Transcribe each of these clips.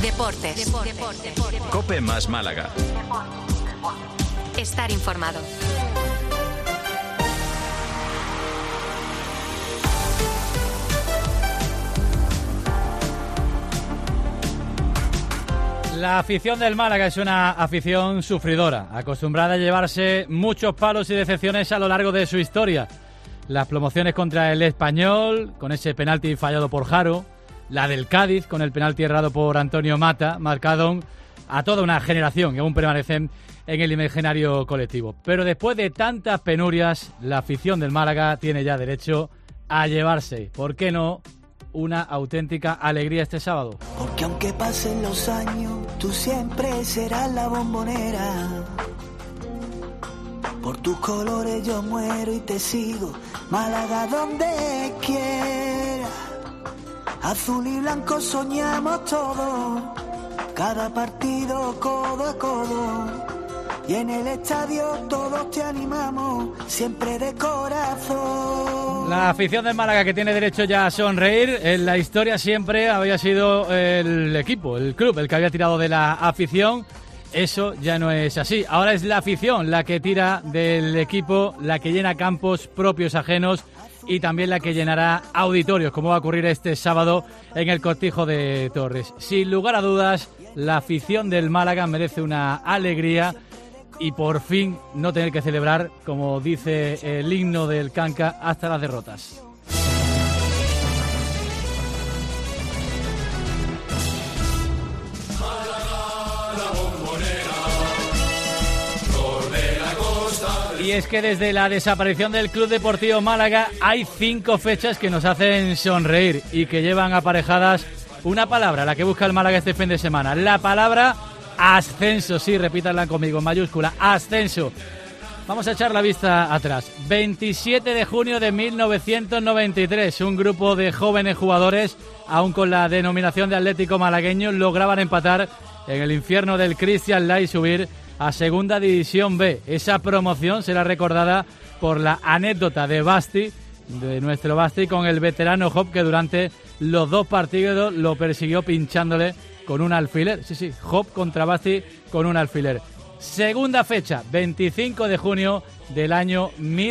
Deportes. COPE más Málaga. Estar informado. La afición del Málaga es una afición sufridora, acostumbrada a llevarse muchos palos y decepciones a lo largo de su historia. Las promociones contra el Español, con ese penalti fallado por Jaro, la del Cádiz, con el penalti errado por Antonio Mata, marcaron a toda una generación que aún permanecen en el imaginario colectivo. Pero después de tantas penurias, la afición del Málaga tiene ya derecho a llevarse, ¿por qué no?, una auténtica alegría este sábado. Porque aunque pasen los años, tú siempre serás la bombonera. Por tus colores yo muero y te sigo, Málaga donde quiera. Azul y blanco soñamos todos, cada partido codo a codo. Y en el estadio todos te animamos, siempre de corazón. La afición del Málaga, que tiene derecho ya a sonreír. En la historia siempre había sido el equipo, el club, el que había tirado de la afición. Eso ya no es así. Ahora es la afición la que tira del equipo, la que llena campos propios, ajenos, y también la que llenará auditorios, como va a ocurrir este sábado en el Cortijo de Torres. Sin lugar a dudas, la afición del Málaga merece una alegría y por fin no tener que celebrar, como dice el himno del Canca, hasta las derrotas. Y es que desde la desaparición del Club Deportivo Málaga hay 5 fechas que nos hacen sonreír y que llevan aparejadas una palabra, la que busca el Málaga este fin de semana. La palabra ascenso, sí, repítanla conmigo, en mayúscula, ascenso. Vamos a echar la vista atrás. 27 de junio de 1993, un grupo de jóvenes jugadores, aún con la denominación de Atlético Malagueño, lograban empatar en el infierno del Christian Lai y subir a Segunda División B. Esa promoción será recordada por la anécdota de Basti, de nuestro Basti, con el veterano Hop, que durante los 2 partidos lo persiguió pinchándole con un alfiler. Sí, Hop contra Basti con un alfiler. Segunda fecha, 25 de junio del año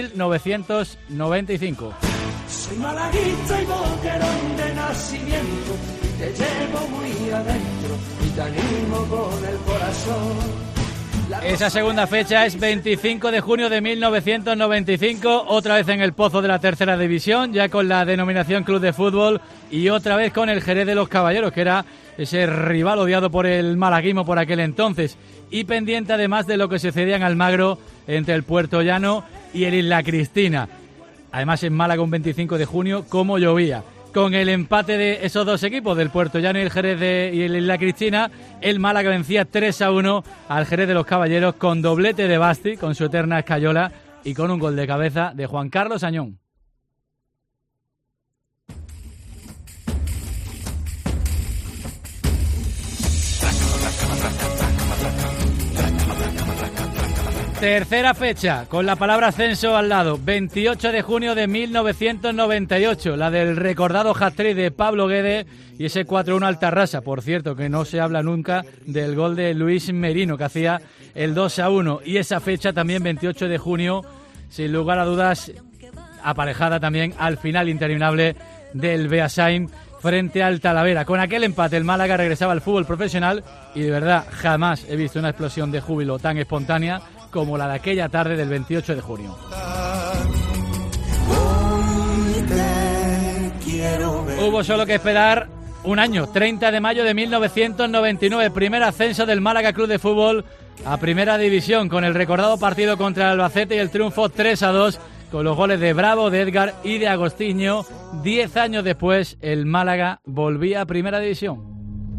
1995. Soy malaguista y boquerón de nacimiento, y te llevo muy adentro y te animo con el corazón. Esa segunda fecha es 25 de junio de 1995, otra vez en el pozo de la tercera división, ya con la denominación Club de Fútbol, y otra vez con el Jerez de los Caballeros, que era ese rival odiado por el malaguismo por aquel entonces, y pendiente además de lo que sucedía en Almagro entre el Puerto Llano y el Isla Cristina. Además, en Málaga, un 25 de junio, como llovía. Con el empate de esos 2 equipos, del Puerto Llano y el Jerez y el Isla Cristina, el Málaga vencía 3-1 al Jerez de los Caballeros, con doblete de Basti, con su eterna escayola, y con un gol de cabeza de Juan Carlos Añón. Tercera fecha, con la palabra ascenso al lado, 28 de junio de 1998, la del recordado hat-trick de Pablo Guede y ese 4-1 al Tarrasa. Por cierto, que no se habla nunca del gol de Luis Merino, que hacía el 2-1. Y esa fecha también, 28 de junio, sin lugar a dudas, aparejada también al final interminable del Beasain frente al Talavera. Con aquel empate, el Málaga regresaba al fútbol profesional y de verdad jamás he visto una explosión de júbilo tan espontánea como la de aquella tarde del 28 de junio. Hubo solo que esperar un año, 30 de mayo de 1999, primer ascenso del Málaga Club de Fútbol a Primera División, con el recordado partido contra el Albacete y el triunfo 3-2, con los goles de Bravo, de Edgar y de Agostinho. 10 años después, el Málaga volvía a Primera División.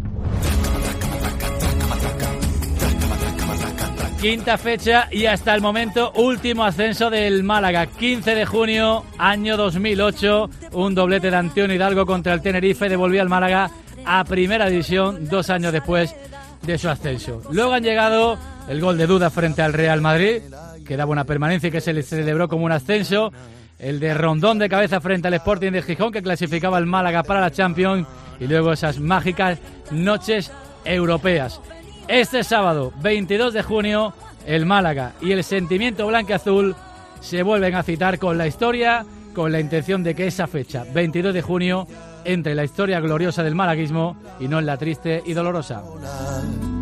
Quinta fecha y hasta el momento último ascenso del Málaga, 15 de junio, año 2008, un doblete de Antonio Hidalgo contra el Tenerife devolvía al Málaga a Primera División 2 años después de su ascenso. Luego han llegado el gol de Duda frente al Real Madrid, que daba una permanencia y que se le celebró como un ascenso, el de Rondón de cabeza frente al Sporting de Gijón, que clasificaba al Málaga para la Champions, y luego esas mágicas noches europeas. Este sábado, 22 de junio, el Málaga y el sentimiento blanquiazul se vuelven a citar con la historia, con la intención de que esa fecha, 22 de junio, entre en la historia gloriosa del malaguismo y no en la triste y dolorosa.